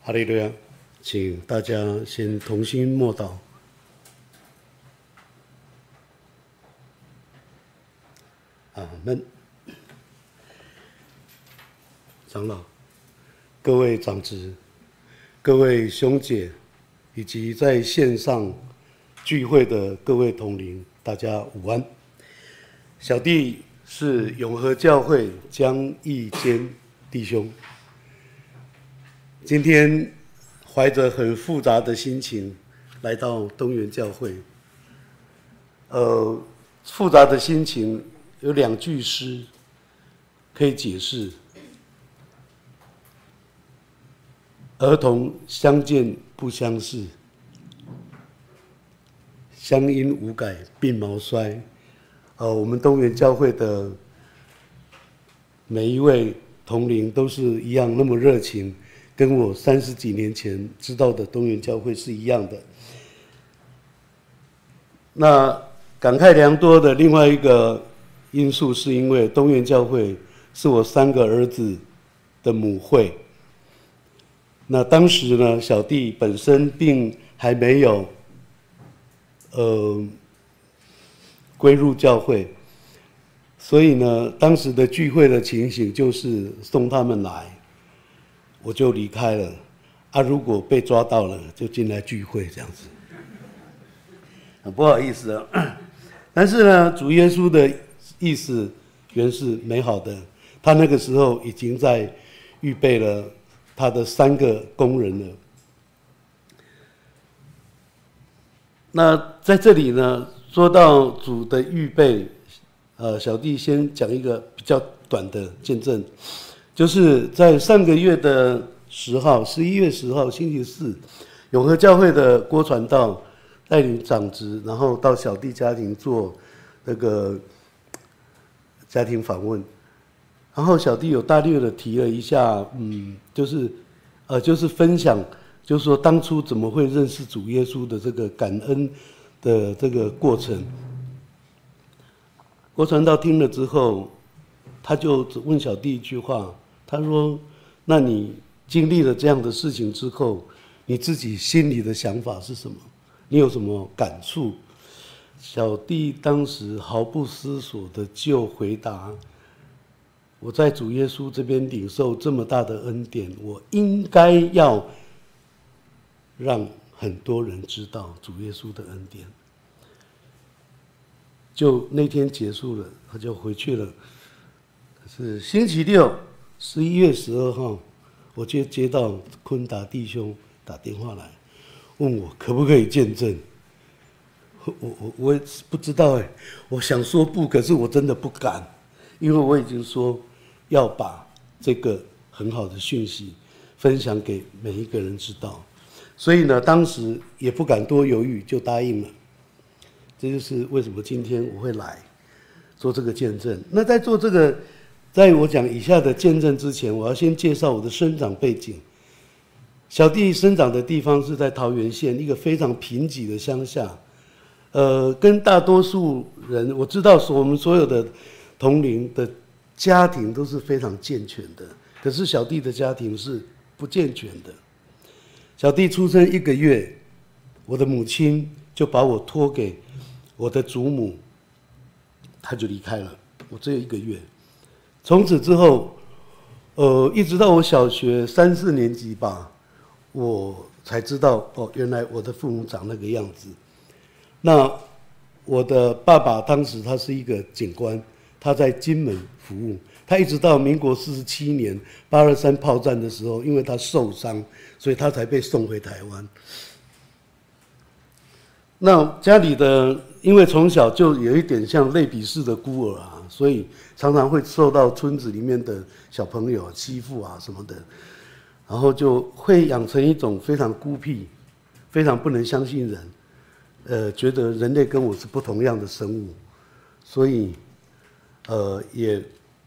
哈利路亚，请大家先同心默祷。阿们。长老、各位长执、各位兄姐，以及在线上聚会的各位同灵，大家午安。小弟是永和教会江义坚弟兄。今天怀着很复杂的心情来到东园教会。复杂的心情有2句诗可以解释：儿童相见不相识，乡音无改鬓毛衰。我们东园教会的每一位同灵都是一样那么热情，跟我30几年前知道的东园教会是一样的。那感慨良多的另外一个因素，是因为东园教会是我3个儿子的母会。那当时呢，小弟本身并还没有归入教会，所以呢，当时的聚会的情形就是送他们来，我就离开了。如果被抓到了，就进来聚会这样子。很不好意思啊，但是呢，主耶稣的意思原是美好的，他那个时候已经在预备了他的3个工人了。那在这里呢，说到主的预备，小弟先讲一个比较短的见证，就是在上个月的10号，11月10号星期四，永和教会的郭传道带领长执，然后到小弟家庭做那个家庭访问，然后小弟有大略的提了一下，就是分享，就是说当初怎么会认识主耶稣的这个感恩的这个过程。郭传道听了之后，他就只问小弟一句话，他说：“那你经历了这样的事情之后，你自己心里的想法是什么？你有什么感触？”小弟当时毫不思索的就回答：“我在主耶稣这边领受这么大的恩典，我应该要让很多人知道主耶稣的恩典。”就那天结束了，他就回去了。可是星期六，11月12号，我就接到坤达弟兄打电话来，问我可不可以见证。我也不知道我想说不，可是我真的不敢，因为我已经说要把这个很好的讯息分享给每一个人知道，所以呢，当时也不敢多犹豫，就答应了。这就是为什么今天我会来做这个见证。那在做这个，在我讲以下的见证之前，我要先介绍我的生长背景。小弟生长的地方是在桃园县一个非常贫瘠的乡下，跟大多数人，我知道我们所有的同龄的家庭都是非常健全的，可是小弟的家庭是不健全的。小弟出生1个月，我的母亲就把我托给我的祖母，他就离开了，我只有1个月。从此之后，一直到我小学3、4年级吧，我才知道原来我的父母长那个样子。那我的爸爸当时他是一个警官，他在金门服务，他一直到民国47年823炮战的时候，因为他受伤，所以他才被送回台湾。那家里的，因为从小就有一点像类比式的孤儿啊，所以常常会受到村子里面的小朋友欺负啊什么的，然后就会养成一种非常孤僻、非常不能相信人，觉得人类跟我是不同样的生物，所以也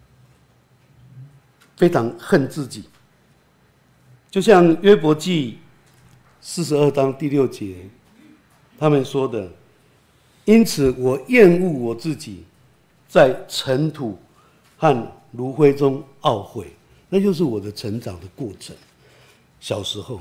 非常恨自己。就像约伯记42章第6节。他们说的，因此我厌恶我自己，在尘土和炉灰中懊悔，那就是我的成长的过程。 小时候。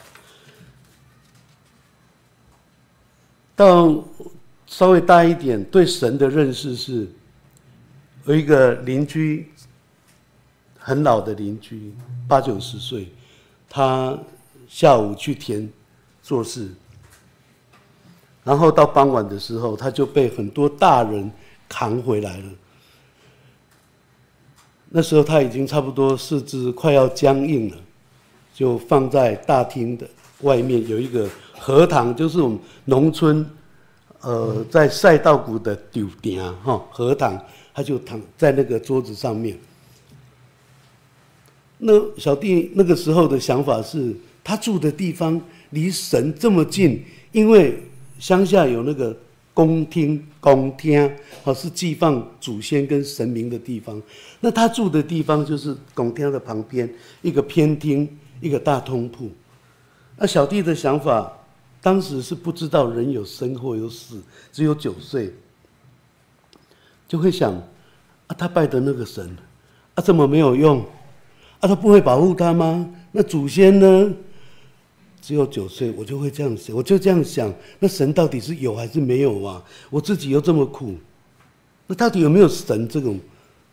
到稍微大一点，对神的认识是，有一个邻居，很老的邻居，80、90岁，他下午去田做事，然后到傍晚的时候，他就被很多大人扛回来了。那时候他已经差不多四肢快要僵硬了，就放在大厅的外面有一个荷塘，就是我们农村，在赛稻谷的丢顶哈荷塘，他就躺在那个桌子上面。那小弟那个时候的想法是，他住的地方离神这么近，因为乡下有那个公厅，是祭放祖先跟神明的地方。那他住的地方就是公厅的旁边，一个偏厅，一个大通铺。那小弟的想法，当时是不知道人有生或有死，只有9岁，就会想，他拜的那个神，怎么没有用？他不会保护他吗？那祖先呢？只有9岁，我就会这样想，我就这样想，那神到底是有还是没有啊？我自己又这么苦，那到底有没有神这种？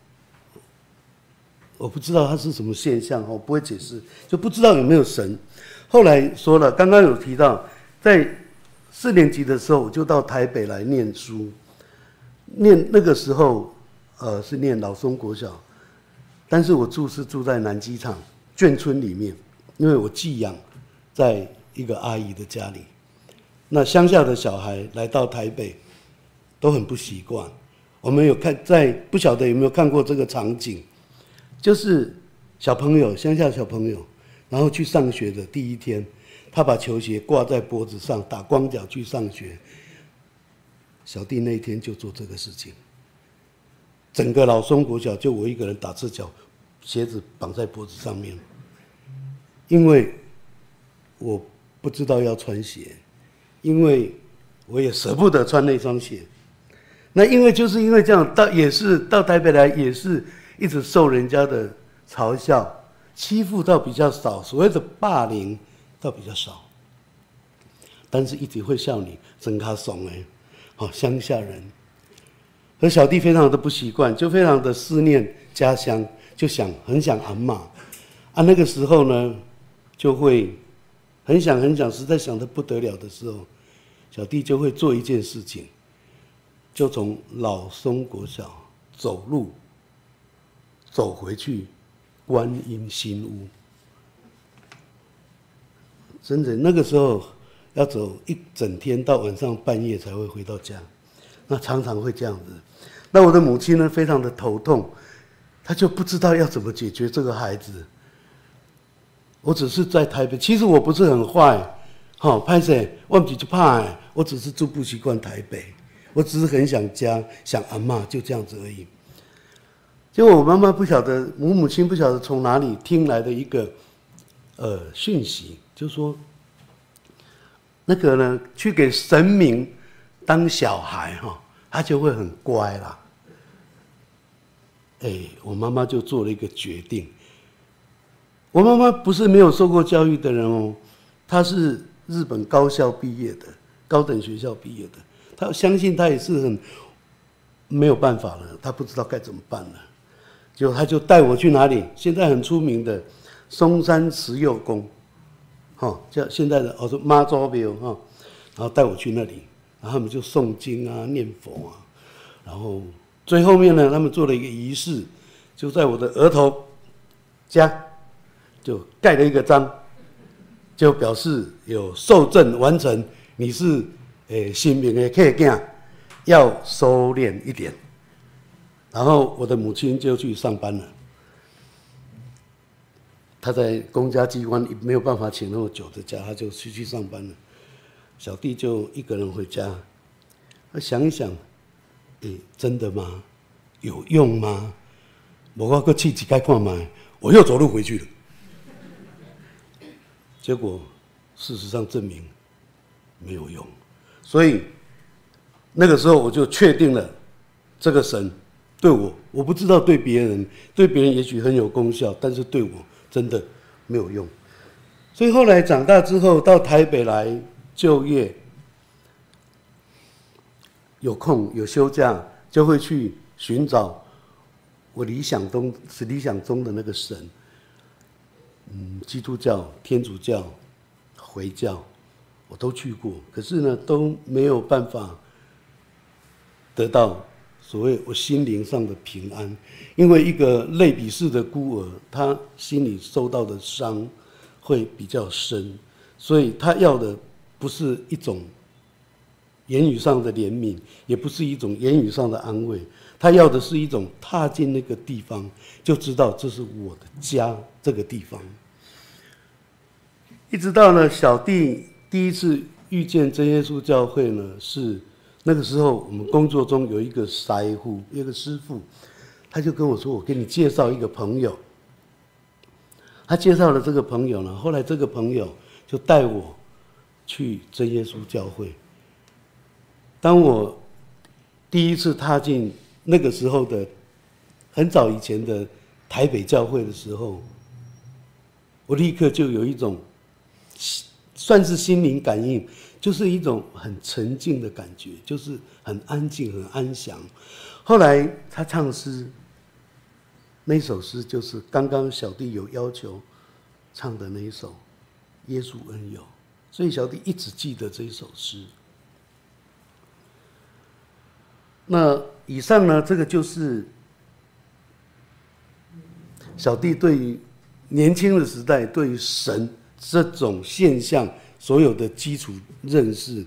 我不知道它是什么现象，我不会解释，就不知道有没有神。后来说了，刚刚有提到，在4年级的时候，我就到台北来念书，那个时候，是念老松国小，但是我是住在南机场眷村里面，因为我寄养在一个阿姨的家里。那乡下的小孩来到台北，都很不习惯。我们有不晓得有没有看过这个场景，就是小朋友，乡下小朋友，然后去上学的第一天，他把球鞋挂在脖子上，打光脚去上学。小弟那一天就做这个事情，整个老松国小就我一个人打赤脚，鞋子绑在脖子上面，因为我不知道要穿鞋，因为我也舍不得穿那双鞋。那就是因为这样，到台北来，也是一直受人家的嘲笑、欺负倒比较少，所谓的霸凌倒比较少，但是一直会笑你真卡怂乡下人。而小弟非常的不习惯，就非常的思念家乡，就很想阿嬷那个时候呢，就会很想，实在想得不得了的时候，小弟就会做一件事情，就从老松国小走路走回去观音新屋。真的，那个时候要走一整天，到晚上半夜才会回到家，那常常会这样子。那我的母亲呢，非常的头痛，她就不知道要怎么解决这个孩子。我只是在台北，其实我不是很坏，拍摄我不是怕，我只是住不习惯台北，我只是很想家，想阿嬷，就这样子而已。结果我妈妈不晓得，母亲不晓得从哪里听来的一个讯息，就说那个呢，去给神明当小孩他就会很乖啦。我妈妈就做了一个决定。我妈妈不是没有受过教育的人她是日本高校毕业的，高等学校毕业的。她相信她也是很没有办法了，她不知道该怎么办了。结果她就带我去哪里？现在很出名的松山慈幼宫，叫现在的说妈祖庙然后带我去那里，然后他们就诵经啊、念佛然后最后面呢，他们做了一个仪式，就在我的额头加。就盖了一个章，就表示有受证完成，你是神明的客囝，要收敛一点。然后我的母亲就去上班了，她在公家机关没有办法请那么久的假，她就去上班了。小弟就一个人回家，想一想，真的吗？有用吗？我再去几盖看看，我又走路回去了。结果事实上证明没有用，所以那个时候我就确定了，这个神对我不知道对别人也许很有功效，但是对我真的没有用。 所以后来长大之后到台北来就业，有空有休假就会去寻找我理想中的那个神，基督教、天主教、回教，我都去过，可是呢都没有办法得到所谓我心灵上的平安，因为一个类比式的孤儿，他心里受到的伤会比较深，所以他要的不是一种言语上的怜悯，也不是一种言语上的安慰，他要的是一种踏进那个地方就知道这是我的家，这个地方。一直到呢小弟第一次遇见真耶稣教会呢，是那个时候我们工作中有一个师傅，一个师傅，他就跟我说：“我给你介绍一个朋友。”他介绍了这个朋友呢，后来这个朋友就带我去真耶稣教会。当我第一次踏进那个时候的很早以前的台北教会的时候，我立刻就有一种算是心灵感应，就是一种很沉静的感觉，就是很安静很安详。后来他唱诗，那首诗就是刚刚小弟有要求唱的那一首《耶稣恩友》，所以小弟一直记得这一首诗。那以上呢，这个就是小弟对于年轻的时代对于神这种现象所有的基础认识。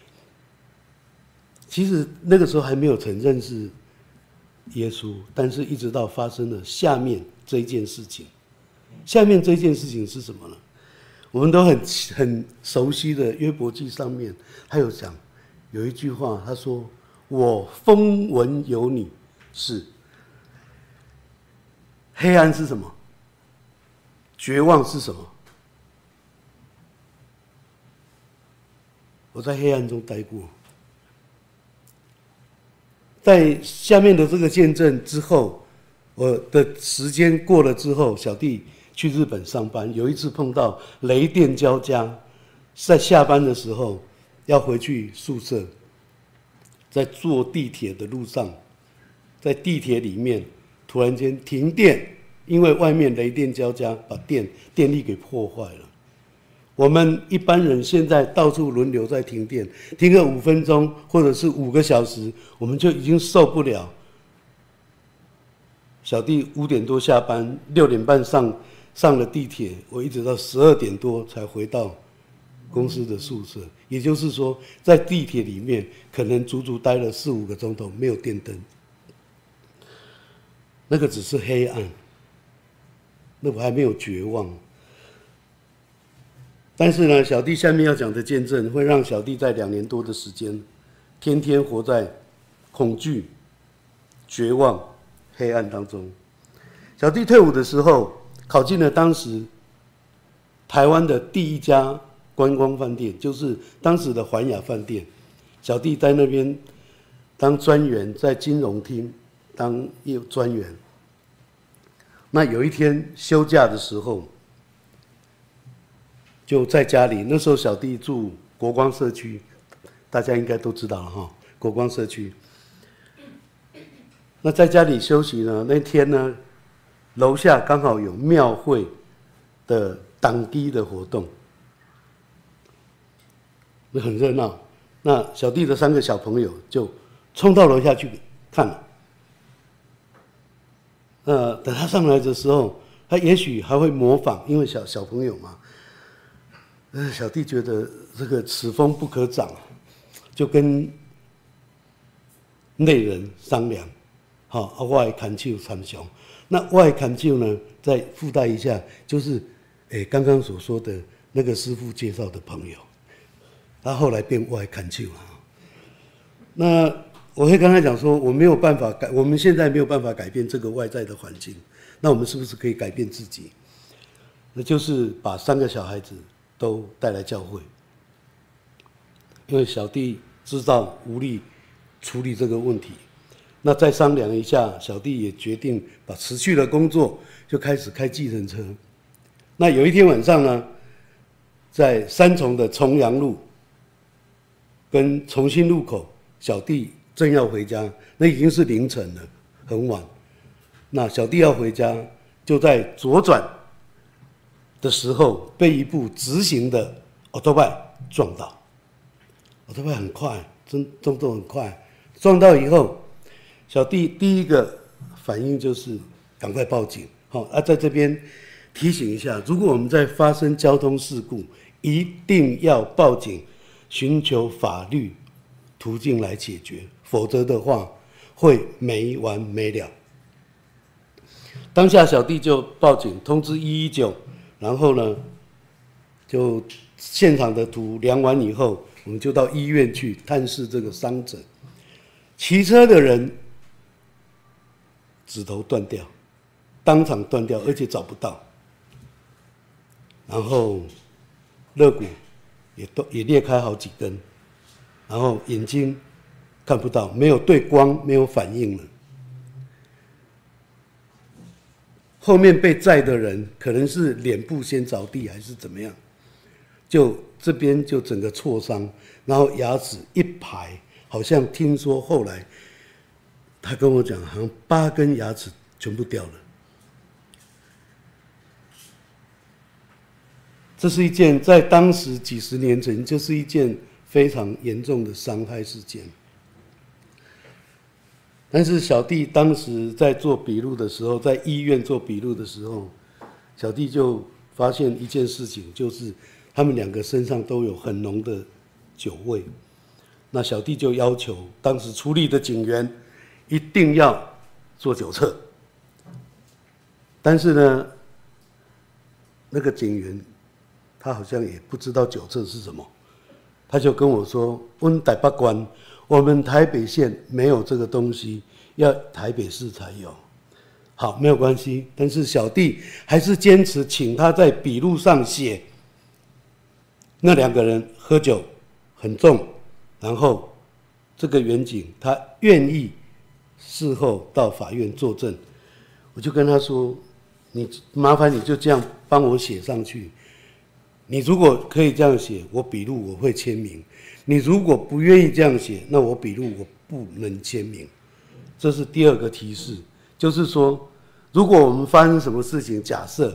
其实那个时候还没有曾认识耶稣，但是一直到发生了下面这一件事情。下面这件事情是什么呢？我们都很熟悉的约伯记上面，他有讲有一句话，他说：“我风闻有你是。”黑暗是什么？绝望是什么？我在黑暗中待过。在下面的这个见证之后，我的时间过了之后，小弟去日本上班，有一次碰到雷电交加，在下班的时候要回去宿舍，在坐地铁的路上，在地铁里面突然间停电，因为外面雷电交加，把电力给破坏了。我们一般人现在到处轮流在停电，停个5分钟或者是5个小时，我们就已经受不了。小弟5点多下班，6点半上了地铁，我一直到12点多才回到公司的宿舍。也就是说，在地铁里面可能足足待了4、5个钟头，没有电灯。那个只是黑暗，那我还没有绝望。但是呢，小弟下面要讲的见证会让小弟在2年多的时间，天天活在恐惧、绝望、黑暗当中。小弟退伍的时候，考进了当时台湾的第一家观光饭店，就是当时的环亚饭店。小弟在那边当专员，在金融厅当业务专员。那有一天休假的时候，就在家里，那时候小弟住国光社区，大家应该都知道了哈，国光社区。那在家里休息呢，那天呢，楼下刚好有庙会的党基的活动，那很热闹。那小弟的3个小朋友就冲到楼下去看了。等他上来的时候，他也许还会模仿，因为小朋友嘛。小弟觉得这个此风不可长，就跟内人商量，好，我的看手参详。那我的看手呢，再附带一下，就是刚刚所说的那个师父介绍的朋友，他后来变我的看手了。那我会跟他讲说，我们现在没有办法改变这个外在的环境，那我们是不是可以改变自己？那就是把3个小孩子都带来教会，因为小弟知道无力处理这个问题，那再商量一下，小弟也决定把辞去了工作，就开始开计程车。那有一天晚上呢， 在三重的重阳路跟重新路口，小弟正要回家，那已经是凌晨了，很晚。那小弟要回家，就在左转的时候被一部直行的 Autobike 撞到。Autobike 很快，动作很快，撞到以后，小弟第一个反应就是赶快报警。在这边提醒一下，如果我们在发生交通事故，一定要报警，寻求法律途径来解决，否则的话会没完没了。当下小弟就报警通知119，然后呢，就现场的图量完以后，我们就到医院去探视这个伤者。骑车的人指头断掉，当场断掉，而且找不到。然后肋骨也裂开好几根，然后眼睛看不到，没有对光，没有反应了。后面被载的人可能是脸部先着地还是怎么样，就这边就整个挫伤，然后牙齿一排，好像听说后来他跟我讲，好像8根牙齿全部掉了。这是一件在当时几十年前就是一件非常严重的伤害事件。但是小弟当时在做笔录的时候，在医院做笔录的时候，小弟就发现一件事情，就是他们2个身上都有很浓的酒味。那小弟就要求当时处理的警员一定要做酒测。但是呢，那个警员他好像也不知道酒测是什么，他就跟我说：“台北县，我们台北县没有这个东西，要台北市才有。”好，没有关系，但是小弟还是坚持请他在笔录上写那2个人喝酒很重，然后这个员警他愿意事后到法院作证。我就跟他说：“你麻烦你就这样帮我写上去。你如果可以这样写，我笔录我会签名；你如果不愿意这样写，那我笔录我不能签名。”这是第2个提示，就是说，如果我们发生什么事情，假设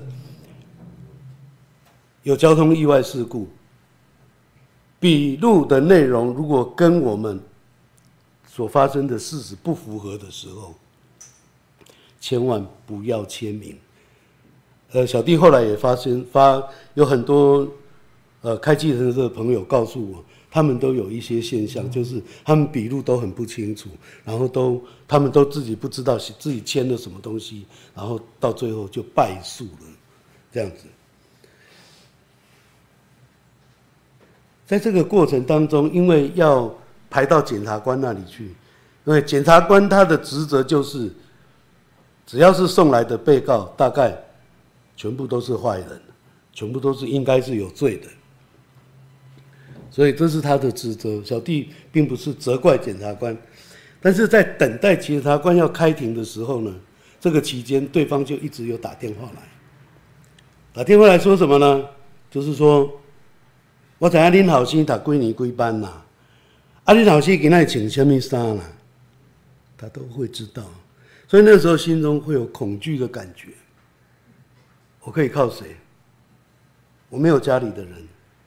有交通意外事故，笔录的内容如果跟我们所发生的事实不符合的时候，千万不要签名。小弟后来也有很多开计程车的朋友告诉我，他们都有一些现象，就是他们笔录都很不清楚，然后他们都自己不知道自己签了什么东西，然后到最后就败诉了，这样子。在这个过程当中，因为要排到检察官那里去，因为检察官他的职责就是，只要是送来的被告，大概全部都是坏人，全部都是应该是有罪的，所以这是他的职责。小弟并不是责怪检察官，但是在等待检察官要开庭的时候呢，这个期间对方就一直有打电话来说什么呢？就是说，我知影恁后生读几年几班啦，恁后生今仔穿什么衫啦，他都会知道，所以那时候心中会有恐惧的感觉。我可以靠谁？我没有家里的人。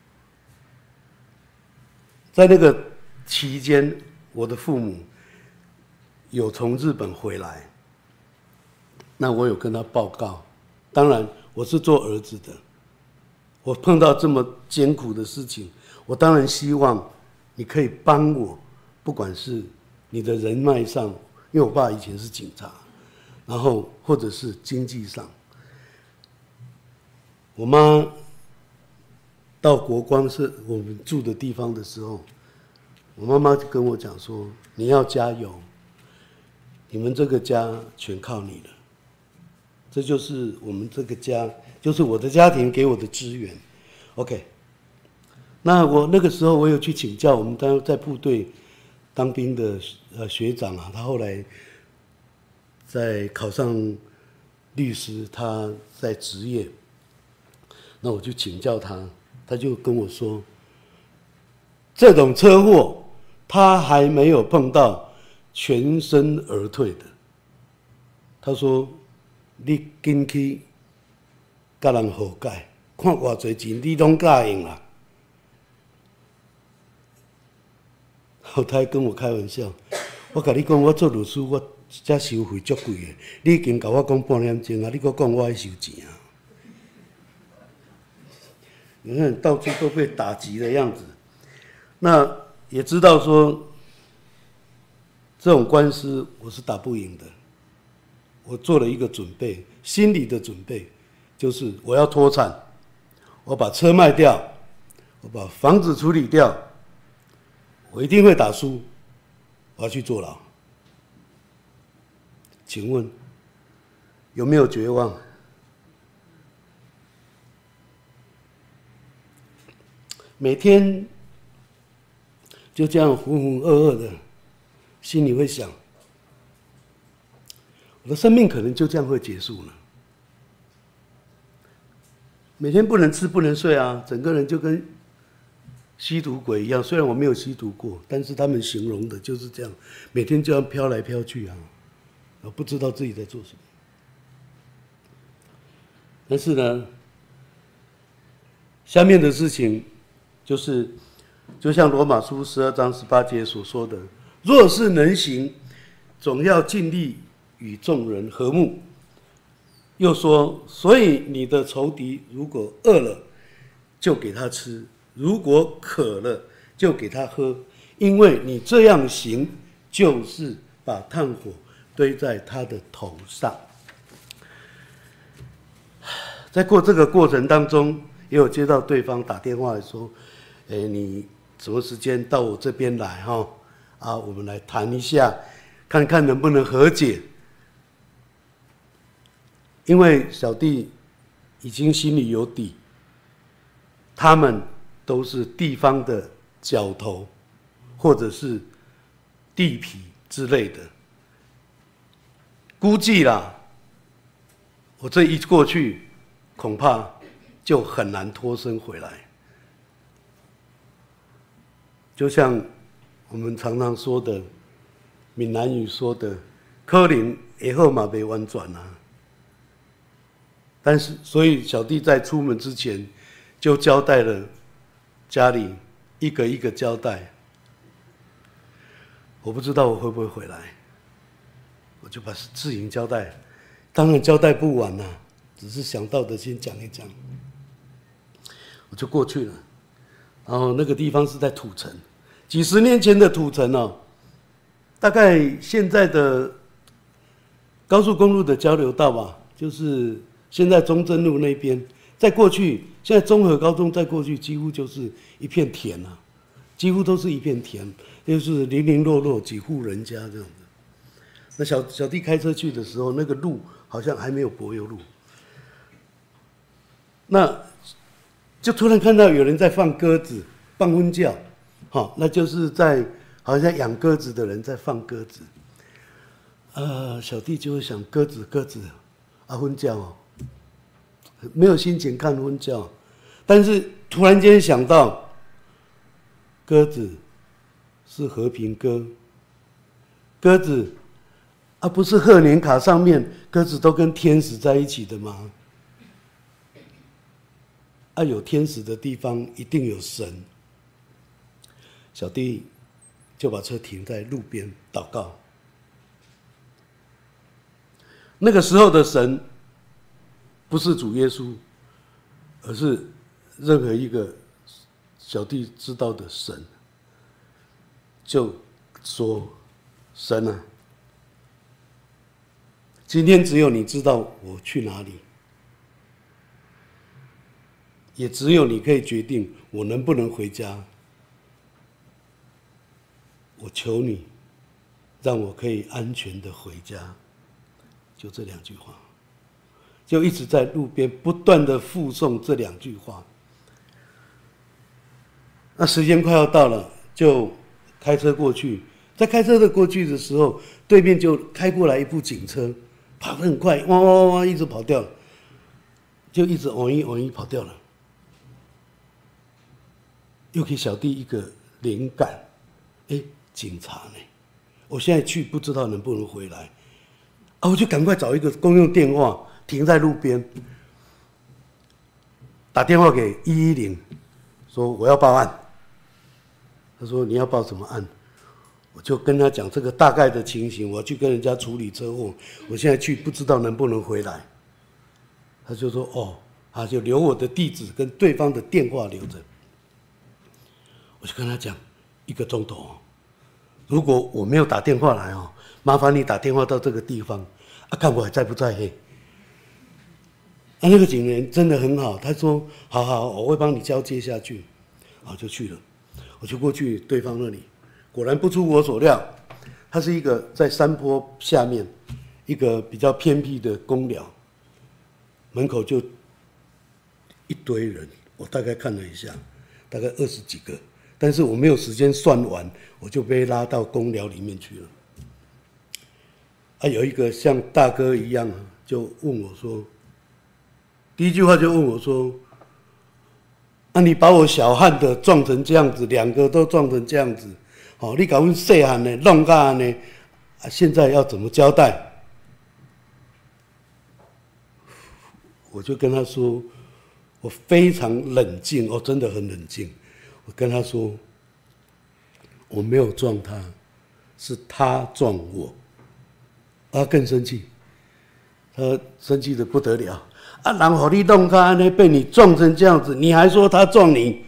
在那个期间，我的父母有从日本回来，那我有跟他报告。当然，我是做儿子的，我碰到这么艰苦的事情，我当然希望你可以帮我，不管是你的人脉上，因为我爸以前是警察，然后或者是经济上。我妈到国光是我们住的地方的时候，我妈妈就跟我讲说：“你要加油，你们这个家全靠你了。”这就是我们这个家，就是我的家庭给我的支援。OK， 那我那个时候我有去请教我们在部队当兵的学长啊，他后来在考上律师，他在职业。那我就请教他他就跟我说，这种车祸他还没有碰到全身而退的。他说：“你紧去甲人和解，看偌侪钱你拢答应啦。”后他还跟我开玩笑，我甲你讲，我做律师，我这收费足贵的，你已经甲我讲半点钟啊，你搁讲我爱收钱啊？你看到处都被打击的样子，那也知道说，这种官司我是打不赢的。我做了一个准备，心理的准备，就是我要脱产，我把车卖掉，我把房子处理掉，我一定会打输，我要去坐牢。请问有没有绝望？每天就这样浑浑噩噩的，心里会想，我的生命可能就这样会结束了。每天不能吃不能睡啊，整个人就跟吸毒鬼一样。虽然我没有吸毒过，但是他们形容的就是这样，每天就要飘来飘去啊，我不知道自己在做什么。但是呢，下面的事情就是，就像罗马书12章18节所说的：“若是能行，总要尽力与众人和睦。”又说：“所以你的仇敌如果饿了，就给他吃；如果渴了，就给他喝。因为你这样行，就是把炭火堆在他的头上。”在过这个过程当中，也有接到对方打电话来说：“你什么时间到我这边来哈？啊，我们来谈一下，看看能不能和解。”因为小弟已经心里有底，他们都是地方的角头，或者是地痞之类的。估计啦，我这一过去，恐怕就很难脱身回来。就像我们常常说的，闽南语说的，可能以后嘛没婉转啊。但是，所以小弟在出门之前，就交代了家里一个一个交代。我不知道我会不会回来，我就把事情交代。当然交代不完啊，只是想到的先讲一讲。我就过去了，然后那个地方是在土城，几十年前的土城哦，大概现在的高速公路的交流道吧，就是现在中正路那边，在过去，现在综合高中在过去几乎就是一片田啊，几乎都是一片田，就是零零落落几户人家这样的。那小弟开车去的时候，那个路好像还没有柏油路，那就突然看到有人在放鸽子，放婚教，好，那就是在好像养鸽子的人在放鸽子。小弟就会想鸽子啊，婚教哦。没有心情看婚教，但是突然间想到，鸽子是和平鸽，鸽子啊不是贺年卡上面鸽子都跟天使在一起的吗？啊，有天使的地方一定有神。小弟就把车停在路边祷告。那个时候的神不是主耶稣，而是任何一个小弟知道的神。就说：“神啊，今天只有你知道我去哪里，也只有你可以决定我能不能回家。我求你，让我可以安全的回家。”就这2句话。就一直在路边不断的附送这2句话。那时间快要到了，就开车过去。在开车的过去的时候，对面就开过来一部警车，跑得很快，哇哇哇，一直跑掉了，就一直往一跑掉了。 又给小弟一个灵感，警察呢？我现在去不知道能不能回来，我就赶快找一个公用电话，停在路边，打电话给110，说我要报案。他说你要报什么案？我就跟他讲这个大概的情形，我要去跟人家处理车祸，我现在去不知道能不能回来。他就说他就留我的地址跟对方的电话留着。我就跟他讲1个钟头，如果我没有打电话来麻烦你打电话到这个地方，看我还在不在嘿。那个警员真的很好，他说好，我会帮你交接下去，就去了。我就过去对方那里，果然不出我所料，他是一个在山坡下面一个比较偏僻的公寮，门口就一堆人，我大概看了一下，大概20几个，但是我没有时间算完，我就被拉到公寮里面去了。有一个像大哥一样，就问我说，第一句话就问我说，你把我小汉的撞成这样子，2个都撞成这样子，你把我细汉的弄到安尼，现在要怎么交代？我就跟他说，我非常冷静，真的很冷静。我跟他说，我没有撞他，是他撞我。他更生气，他生气的不得了。人给你弄到安尼，被你撞成这样子，你还说他撞你？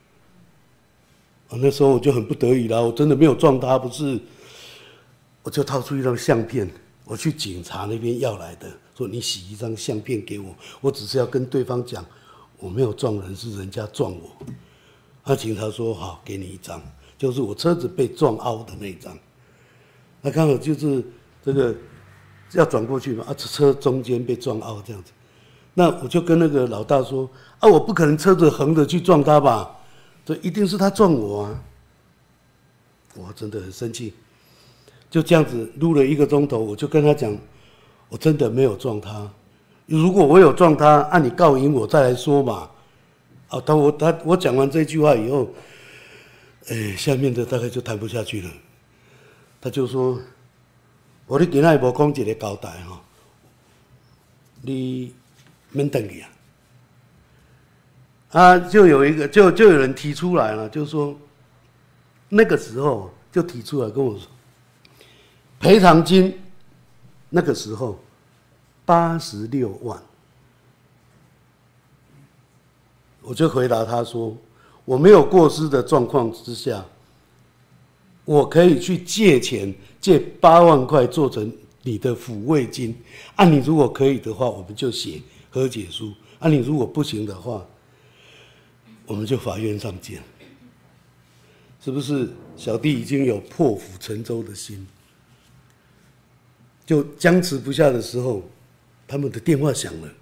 那时候我就很不得已了，我真的没有撞他，不是？我就掏出一张相片，我去警察那边要来的，说你洗一张相片给我，我只是要跟对方讲，我没有撞人，是人家撞我。警察说好，给你一张，就是我车子被撞凹的那一张。刚好就是这个要转过去嘛，车中间被撞凹这样子。那我就跟那个老大说，我不可能车子横着去撞他吧，这一定是他撞我啊！我真的很生气，就这样子录了1个钟头，我就跟他讲，我真的没有撞他，如果我有撞他，你告赢我再来说嘛。我讲完这句话以后，下面的大概就谈不下去了，他就说，你今仔无讲一个交代你免回去就有一个就有人提出来了，就是说那个时候就提出来跟我说，赔偿金那个时候86万，我就回答他说，我没有过失的状况之下，我可以去借钱，借8万块做成你的抚慰金。你如果可以的话，我们就写和解书；你如果不行的话，我们就法院上见。是不是小弟已经有破釜沉舟的心？就僵持不下的时候，他们的电话响了，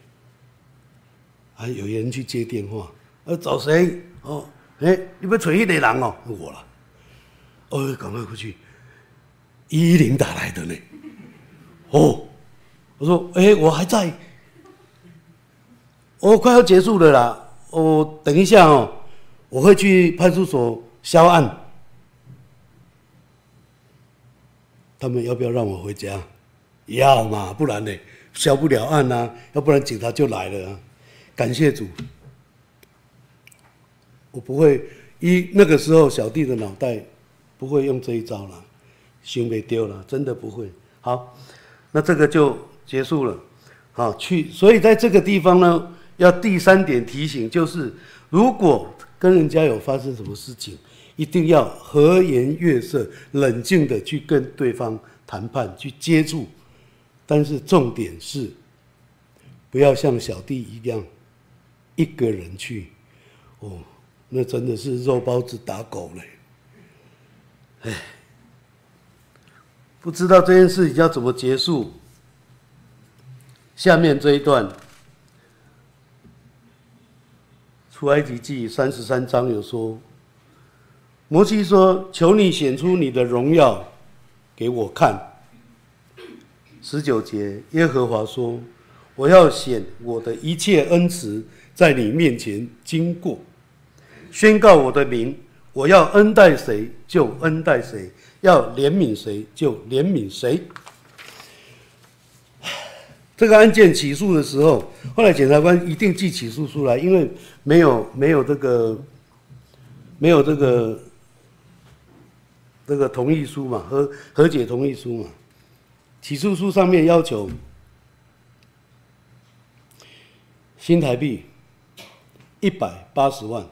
有人去接电话，找谁？你要找那个人我了。赶快过去，110打来的呢。我说，我还在，快要结束了啦。等一下我会去派出所销案。他们要不要让我回家？要嘛，不然呢，销不了案啊，要不然警察就来了啊。感谢主，我不会那个时候小弟的脑袋不会用这一招了，想不丢了，真的不会。好，那这个就结束了。好，所以在这个地方呢，要第3点提醒，就是如果跟人家有发生什么事情，一定要和颜悦色、冷静的去跟对方谈判、去接触。但是重点是，不要像小弟一样一个人去，那真的是肉包子打狗嘞。不知道这件事情要怎么结束。下面这一段，出埃及记33章有说，摩西说：“求你显出你的荣耀给我看。”19节，耶和华说：“我要显我的一切恩慈在你面前经过， 宣告我的名，我要恩待谁就恩待谁，要怜悯谁就怜悯谁。这个案件起诉的时候，后来检察官一定寄起诉书来，因为没有这个同意书嘛，和解同意书嘛。起诉书上面要求新台币180万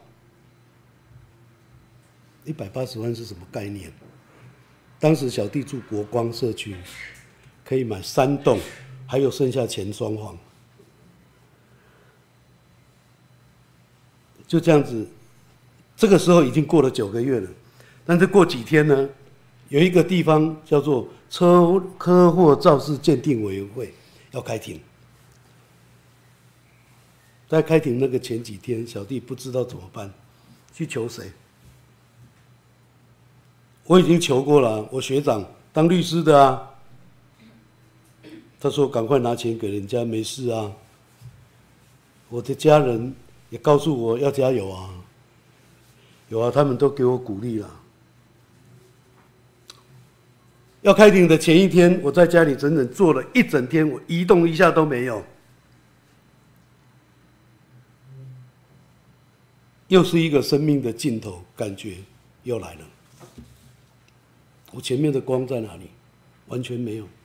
，180万是什么概念？当时小弟住国光社区，可以买3栋，还有剩下钱装潢，就这样子。这个时候已经过了9个月了，但是过几天呢，有一个地方叫做科祸肇事鉴定委员会要开庭。在开庭那个前几天，小弟不知道怎么办，去求谁？我已经求过了，我学长当律师的啊，他说赶快拿钱给人家，没事啊。我的家人也告诉我要加油啊，有啊，他们都给我鼓励了。要开庭的前一天，我在家里整整坐了一整天，我移动一下都没有。又是一个生命的尽头，感觉又来了。我前面的光在哪里？完全没有。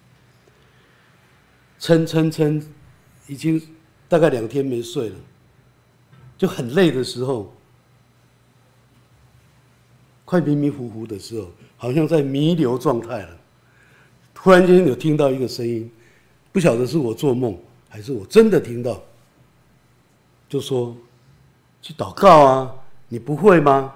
撑，已经大概2天没睡了，就很累的时候，快迷迷糊糊的时候，好像在弥留状态了。突然间有听到一个声音，不晓得是我做梦还是我真的听到，就说去祷告啊，你不会吗？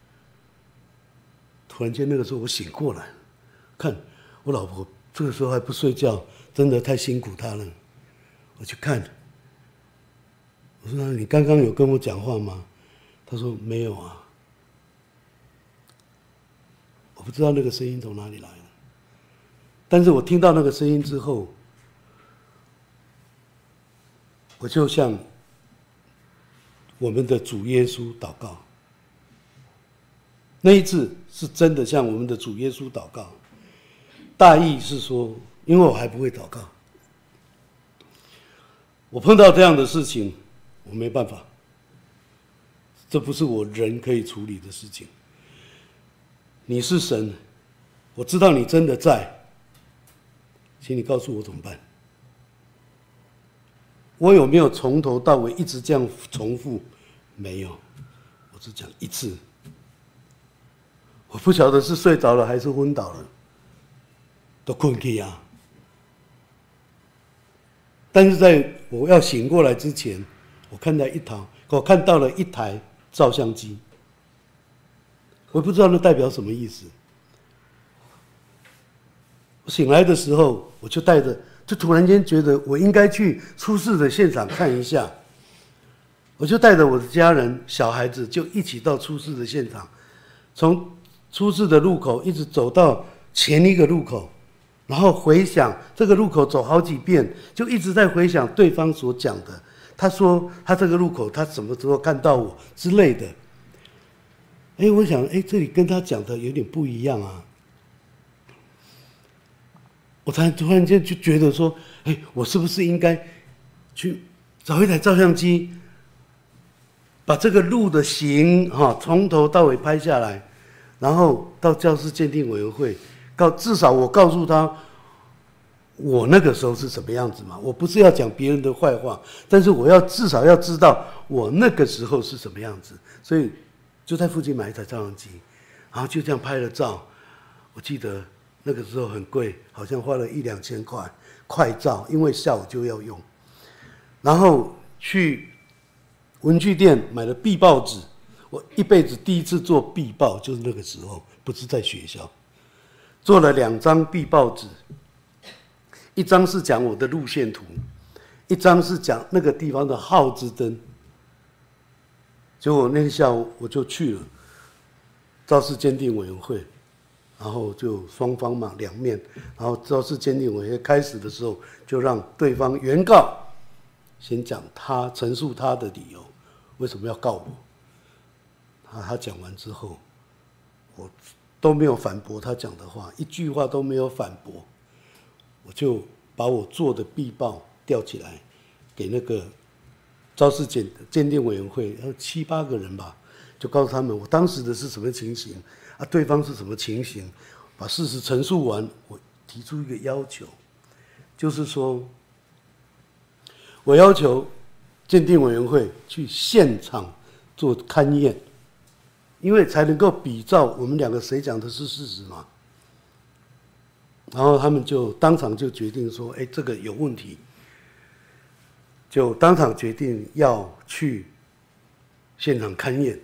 突然间那个时候我醒过来，看我老婆这个时候还不睡觉，真的太辛苦她了。我去看，我说你刚刚有跟我讲话吗？她说没有啊。我不知道那个声音从哪里来的，但是我听到那个声音之后，我就向我们的主耶稣祷告。那一次是真的向我们的主耶稣祷告，大意是说，因为我还不会祷告，我碰到这样的事情，我没办法，这不是我人可以处理的事情。你是神，我知道你真的在，请你告诉我怎么办。我有没有从头到尾一直这样重复？没有，我只讲一次。我不晓得是睡着了还是昏倒了，都困去啊。但是在我要醒过来之前，我看到了一台照相机，我不知道那代表什么意思。我醒来的时候，我就突然间觉得我应该去出事的现场看一下，我就带着我的家人、小孩子就一起到出事的现场，从出事的路口一直走到前一个路口，然后回想这个路口走好几遍，就一直在回想对方所讲的。他说他这个路口他什么时候看到我之类的。我想这里跟他讲的有点不一样啊。我突然间就觉得说，我是不是应该去找一台照相机，把这个路的行从头到尾拍下来，然后到教师鉴定委员会，至少我告诉他我那个时候是什么样子嘛。我不是要讲别人的坏话，但是我至少要知道我那个时候是什么样子。所以就在附近买一台照相机，然后就这样拍了照。我记得那个时候很贵，好像花了1-2千块快照，因为下午就要用。然后去文具店买了壁报纸，我一辈子第一次做壁报，就是那个时候，不是在学校，做了2张壁报纸，一张是讲我的路线图，一张是讲那个地方的号志灯。结果那天下午我就去了肇事鉴定委员会，然后就双方嘛2面，然后肇事鉴定委员会开始的时候，就让对方原告先讲陈述他的理由，为什么要告我。 他讲完之后，我都没有反驳他讲的话，一句话都没有反驳，我就把我做的壁报调起来，给那个肇事鉴定委员会7、8个人吧，就告诉他们我当时的是什么情形啊，对方是什么情形，把事实陈述完，我提出一个要求，就是说，我要求鉴定委员会去现场做勘验，因为才能够比照我们两个谁讲的是事实嘛。然后他们就当场就决定说，哎，这个有问题，就当场决定要去现场勘验。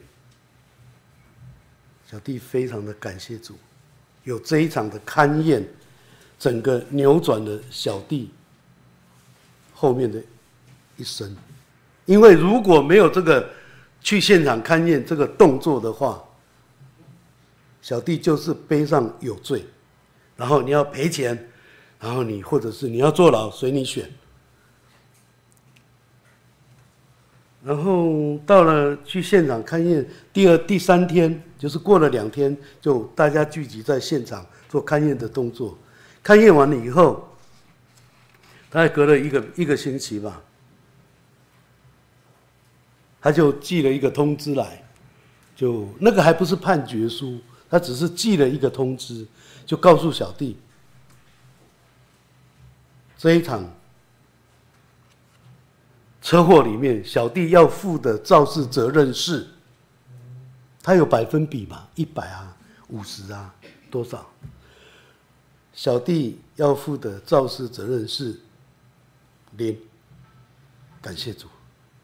小弟非常的感谢主，有这一场的勘验，整个扭转了小弟后面的一生。因为如果没有这个去现场勘验这个动作的话，小弟就是背上有罪，然后你要赔钱，然后你或者是你要坐牢，随你选。然后到了去现场勘验第3天，就是过了2天，就大家聚集在现场做勘验的动作。勘验完了以后，大概隔了一个星期吧，他就寄了一个通知来，就那个还不是判决书，他只是寄了一个通知，就告诉小弟，这一场车祸里面，小弟要负的肇事责任是，他有百分比嘛，100啊，50啊，多少？小弟要负的肇事责任是0，感谢主。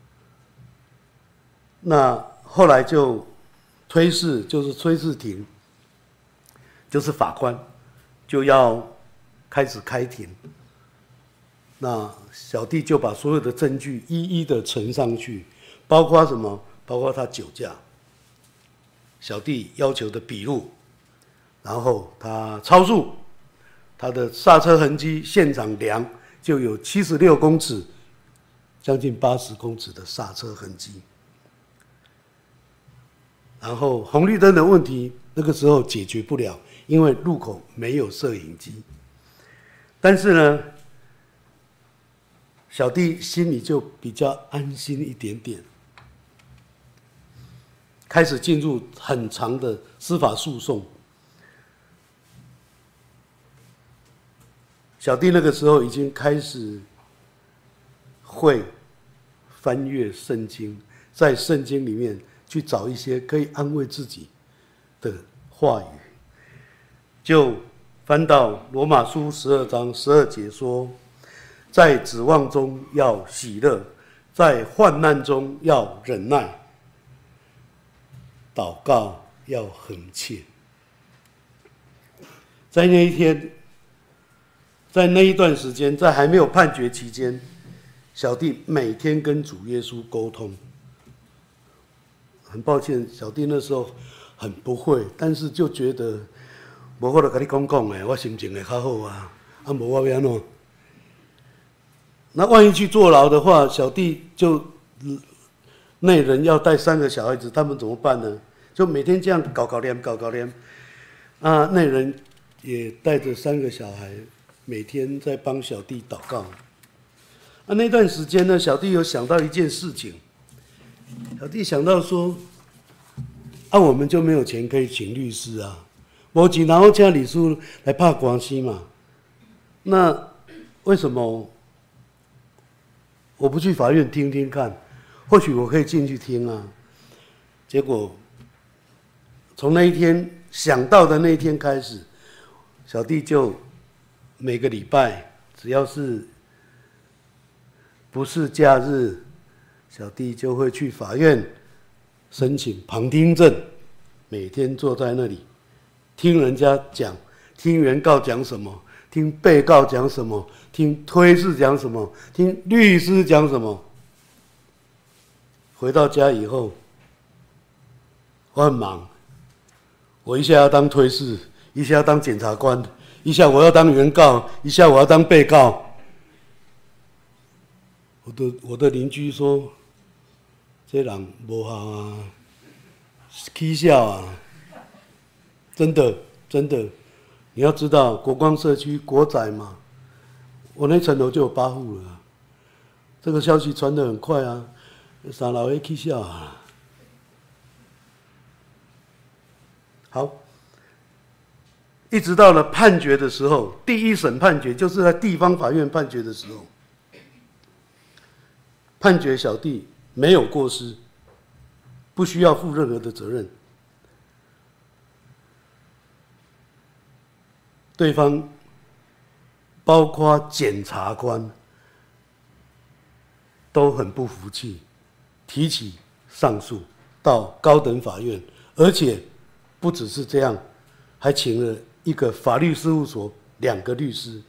那后来就推事，就是崔世庭，就是法官，就要开始开庭。那小弟就把所有的证据一一的呈上去，包括什么？包括他酒驾，小弟要求的笔录，然后他超速，他的刹车痕迹现场量就有76公尺，将近80公尺的刹车痕迹。然后红绿灯的问题，那个时候解决不了，因为路口没有摄影机。但是呢，小弟心里就比较安心一点点，开始进入很长的司法诉讼。小弟那个时候已经开始会翻阅圣经，在圣经里面去找一些可以安慰自己的话语，就翻到罗马书12章12节说，在指望中要喜乐，在患难中要忍耐，祷告要恒切。在那一天，在那一段时间，在还没有判决期间，小弟每天跟主耶稣沟通。很抱歉，小弟那时候很不会，但是就觉得无法度跟你讲的，我心情会较好啊，啊无我要安怎？那万一去坐牢的话，小弟就内人要带3个小孩子，他们怎么办呢？就每天这样搞念，啊，内人也带着3个小孩，每天在帮小弟祷告。啊，那段时间呢，小弟有想到一件事情。小弟想到说，啊，我们就没有钱可以请律师啊，没钱然后请律师来打官司嘛。那为什么我不去法院听听看？或许我可以进去听啊。结果从那一天想到的那一天开始，小弟就每个礼拜只要是不是假日，小弟就会去法院申请旁听证，每天坐在那里听人家讲，听原告讲什么，听被告讲什么，听推事讲什么，听律师讲什么。回到家以后，我很忙，我一下要当推事，一下要当检察官，一下我要当原告，一下我要当被告。我的邻居说，这人无效啊， 起笑啊！真的，真的，你要知道，国光社区国宅嘛，我那层楼就有8户了、啊。这个消息传得很快啊，3楼的起笑啊！好，一直到了判决的时候，第一审判决就是在地方法院判决的时候，判决小弟没有过失，不需要负任何的责任。对方包括检察官都很不服气，提起上诉到高等法院，而且不只是这样，还请了一个法律事务所2个律师。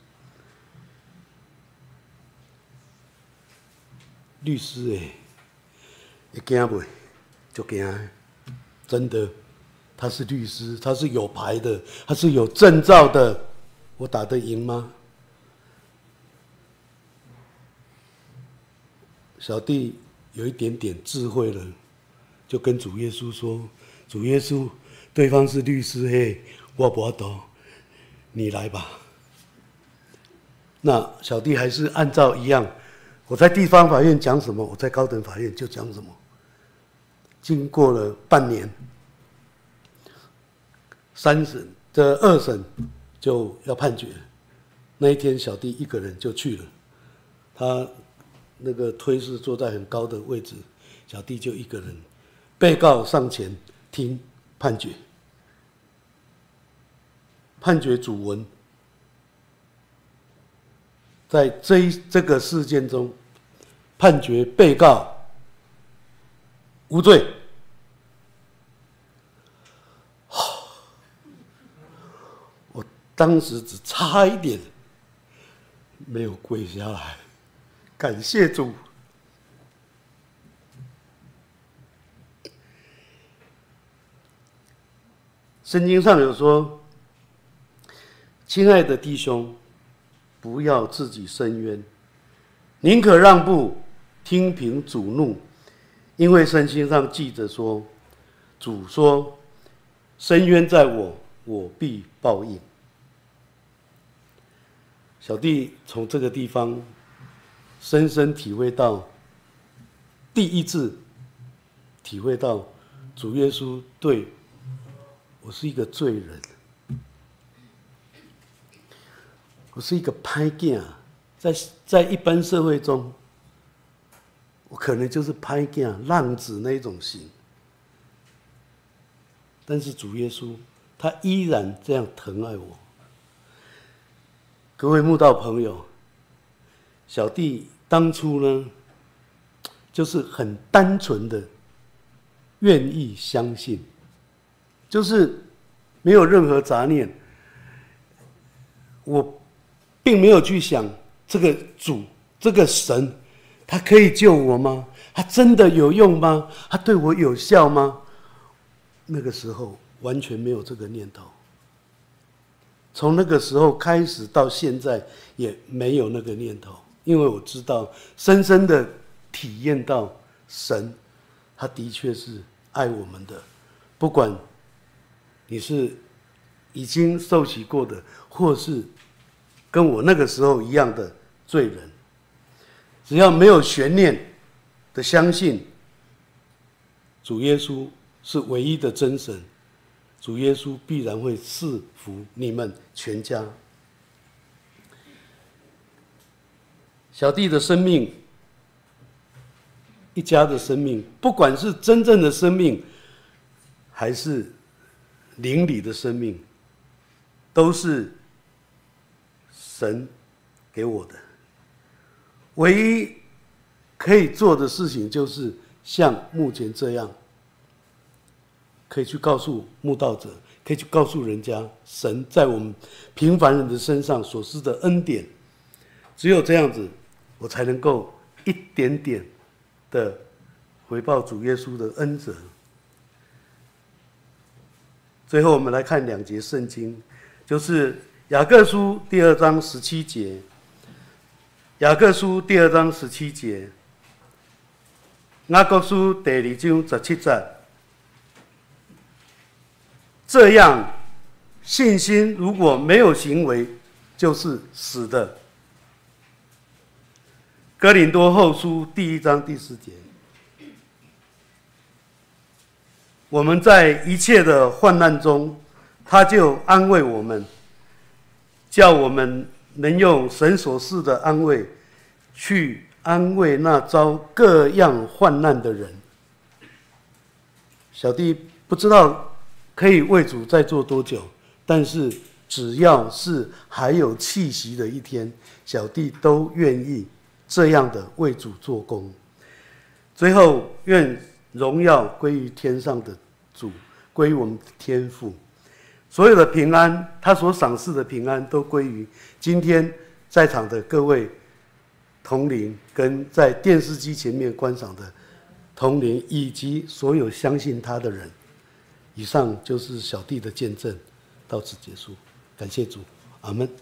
律师会惊不？就惊，真的，他是律师，他是有牌的，他是有证照的，我打得赢吗？小弟有一点点智慧了，就跟主耶稣说：“主耶稣，对方是律师，嘿，我不懂，你来吧。”那小弟还是按照一样，我在地方法院讲什么，我在高等法院就讲什么。经过了半年，3审这2审就要判决。那一天，小弟一个人就去了，他那个推是坐在很高的位置，小弟就一个人。被告上前听判决，判决主文在这个事件中，判决被告无罪。我当时只差一点没有跪下来，感谢主。圣经上有说：“亲爱的弟兄，不要自己伸冤，宁可让步，听凭主怒。因为圣经上记着说，主说：伸冤在我，我必报应。”小弟从这个地方深深体会到，第一次体会到主耶稣对我是一个罪人，我是一个歹囝，在一般社会中，我可能就是歹囝、浪子那一种型。但是主耶稣他依然这样疼爱我。各位慕道朋友，小弟当初呢，就是很单纯的愿意相信，就是没有任何杂念。我并没有去想这个主、这个神，他可以救我吗？他真的有用吗？他对我有效吗？那个时候完全没有这个念头。从那个时候开始到现在也没有那个念头，因为我知道，深深的体验到神，他的确是爱我们的，不管你是已经受洗过的，或是跟我那个时候一样的罪人，只要没有悬念的相信主耶稣是唯一的真神，主耶稣必然会赐福你们全家。小弟的生命，一家的生命，不管是真正的生命，还是灵里的生命，都是神给我的。唯一可以做的事情，就是像目前这样，可以去告诉慕道者，可以去告诉人家，神在我们平凡人的身上所施的恩典。只有这样子，我才能够一点点的回报主耶稣的恩泽。最后我们来看2节圣经，就是雅各书第2章17节。雅各书第2章17节，雅各书第2章17节。 这样信心如果没有行为，就是死的。哥林多后书第1章第10节，我们在一切的患难中，他就安慰我们，叫我们能用神所赐的安慰，去安慰那遭各样患难的人。小弟不知道可以为主再做多久，但是只要是还有气息的一天，小弟都愿意这样的为主做工。最后，愿荣耀归于天上的主，归于我们的天父。所有的平安，他所赏赐的平安，都归于今天在场的各位同龄，跟在电视机前面观赏的同龄，以及所有相信他的人。以上就是小弟的见证，到此结束。感谢主，阿们。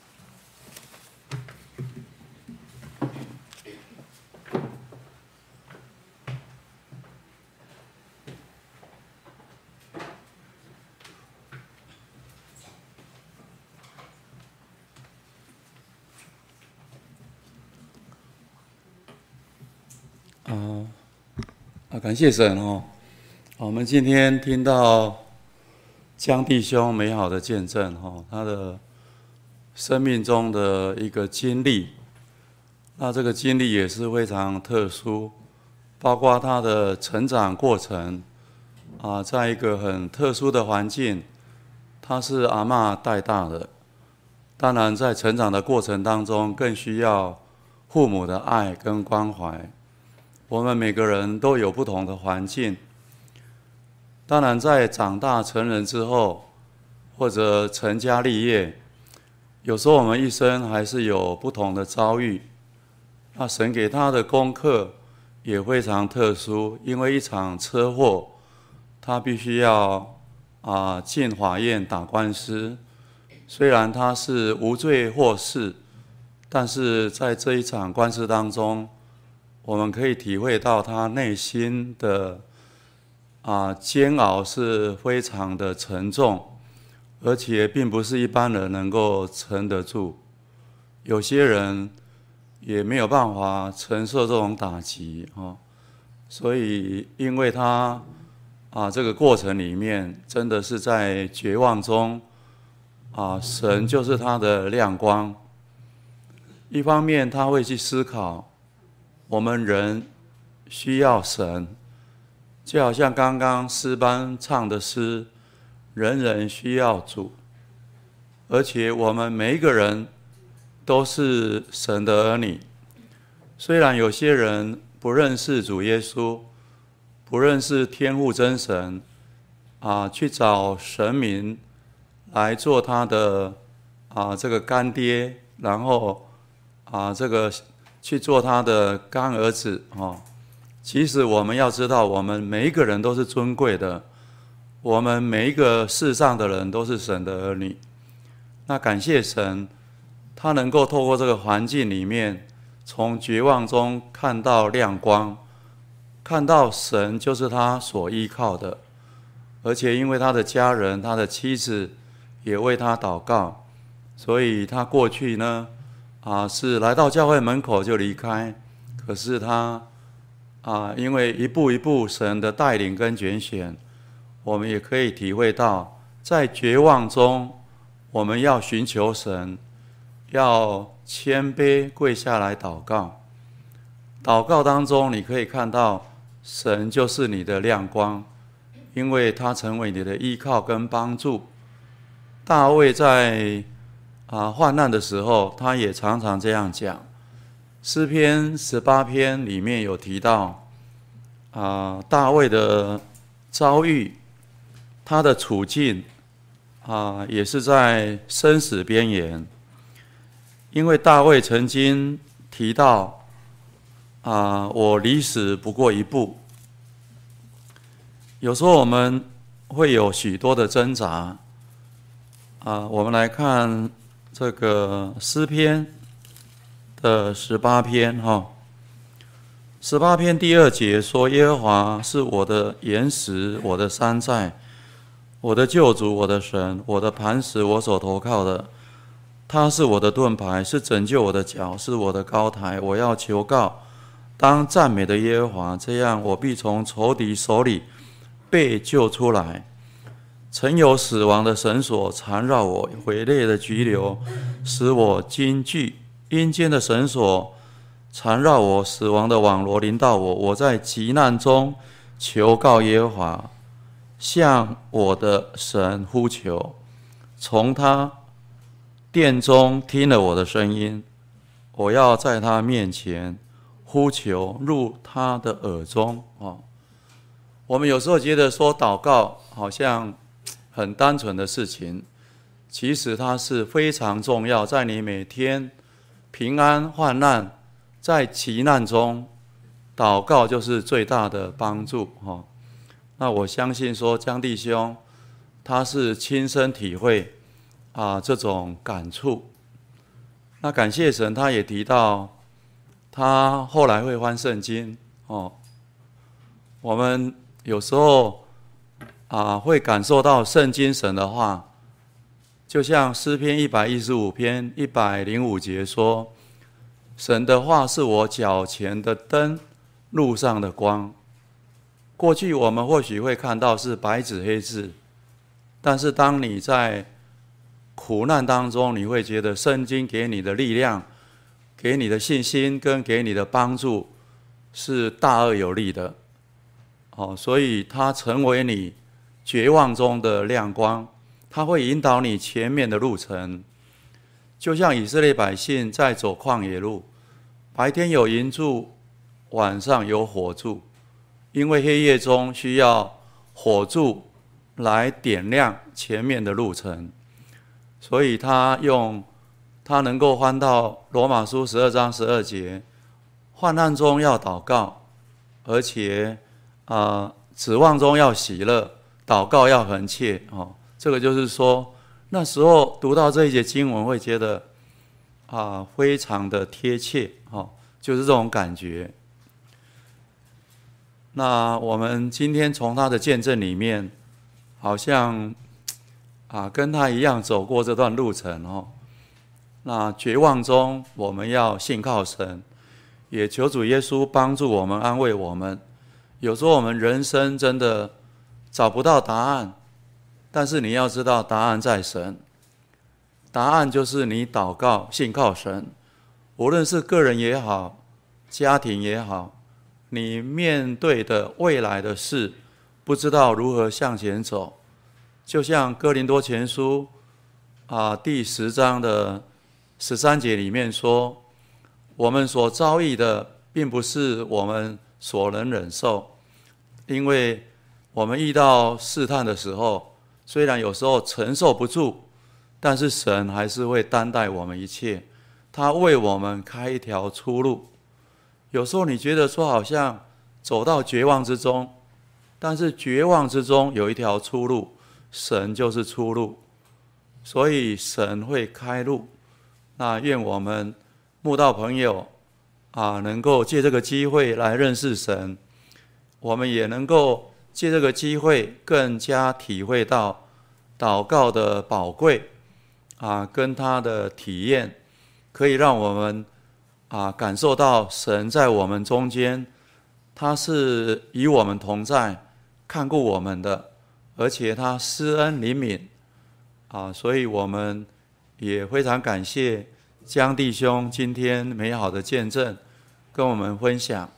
感谢神哦！我们今天听到江弟兄美好的见证哦，他的生命中的一个经历，那这个经历也是非常特殊，包括他的成长过程在一个很特殊的环境，他是阿嬷带大的，当然在成长的过程当中，更需要父母的爱跟关怀。我们每个人都有不同的环境，当然在长大成人之后，或者成家立业，有时候我们一生还是有不同的遭遇。那神给他的功课也非常特殊，因为一场车祸，他必须要进法院打官司。虽然他是无罪获释，但是在这一场官司当中，我们可以体会到他内心的煎熬是非常的沉重，而且并不是一般人能够撑得住。有些人也没有办法承受这种打击所以因为他这个过程里面真的是在绝望中神就是他的亮光。一方面他会去思考，我们人需要神，就好像刚刚诗班唱的诗，人人需要主，而且我们每一个人都是神的儿女。虽然有些人不认识主耶稣，不认识天父真神去找神明来做他的这个干爹，然后这个去做他的干儿子其实我们要知道，我们每一个人都是尊贵的，我们每一个世上的人都是神的儿女。那感谢神，他能够透过这个环境里面，从绝望中看到亮光，看到神就是他所依靠的，而且因为他的家人，他的妻子也为他祷告，所以他过去呢是来到教会门口就离开，可是他因为一步一步神的带领跟拣选，我们也可以体会到，在绝望中我们要寻求神，要谦卑跪下来祷告。祷告当中你可以看到神就是你的亮光，因为他成为你的依靠跟帮助。大卫在患难的时候，他也常常这样讲。诗篇18篇里面有提到大卫的遭遇，他的处境也是在生死边缘。因为大卫曾经提到我离死不过一步。有时候我们会有许多的挣扎我们来看这个诗篇的18篇18篇第2节说，耶和华是我的岩石，我的山寨， 我的救主，我的神，我的磐石，我所投靠的。他是我的盾牌，是拯救我的脚，是我的高台。我要求告当赞美的耶和华，这样我必从仇敌手里被救出来。曾有死亡的绳索缠绕我，毁裂的急流使我惊惧。阴间的绳索缠绕我，死亡的网罗临到我。我在急难中求告耶和华，向我的神呼求，从他殿中听了我的声音。我要在他面前呼求，入他的耳中。我们有时候觉得说祷告好像很单纯的事情，其实它是非常重要。在你每天平安患难，在急难中，祷告就是最大的帮助。那我相信说江弟兄他是亲身体会这种感触。那感谢神，他也提到他后来会翻圣经。我们有时候会感受到圣经神的话，就像诗篇115篇105节说，神的话是我脚前的灯，路上的光。过去我们或许会看到是白纸黑字，但是当你在苦难当中，你会觉得圣经给你的力量，给你的信心跟给你的帮助是大而有力的。所以它成为你绝望中的亮光，它会引导你前面的路程。就像以色列百姓在走旷野路，白天有云柱，晚上有火柱，因为黑夜中需要火柱来点亮前面的路程。所以他能够翻到罗马书12章12节，患难中要祷告，而且指望中要喜乐，祷告要恒切。这个就是说，那时候读到这一节经文会觉得非常的贴切，就是这种感觉。那我们今天从他的见证里面，好像跟他一样走过这段路程。那绝望中我们要信靠神，也求主耶稣帮助我们，安慰我们。有时候我们人生真的找不到答案，但是你要知道答案在神。答案就是你祷告信靠神，无论是个人也好，家庭也好，你面对的未来的事不知道如何向前走，就像哥林多前书第10章的13节里面说，我们所遭遇的并不是我们所能忍受，因为我们遇到试探的时候，虽然有时候承受不住，但是神还是会担待我们一切，他为我们开一条出路。有时候你觉得说好像走到绝望之中，但是绝望之中有一条出路，神就是出路，所以神会开路。那愿我们慕道朋友能够借这个机会来认识神，我们也能够借这个机会更加体会到祷告的宝贵跟他的体验，可以让我们感受到神在我们中间，他是与我们同在，看顾我们的，而且他施恩怜悯所以我们也非常感谢江弟兄今天美好的见证跟我们分享。